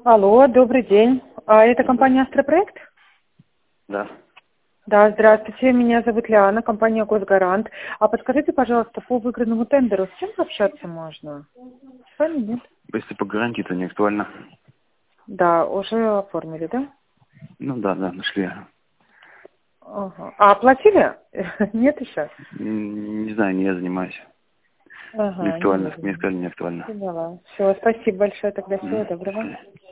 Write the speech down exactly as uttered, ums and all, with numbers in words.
Алло, добрый день. А это компания «Астропроект»? Да. Да, здравствуйте, меня зовут Лиана, компания «Госгарант». А подскажите, пожалуйста, по выигранному тендеру с кем пообщаться можно? С вами нет? Если по гарантии, то не актуально. Да, уже оформили, да? Ну да, да, нашли. Ага. А оплатили? Нет еще? М, Не знаю, не я занимаюсь. Не Ага, не актуально. видно. Мне сказали, не актуально. Поняла. Все, спасибо большое тогда, всего Мгм. До доброго. свидания.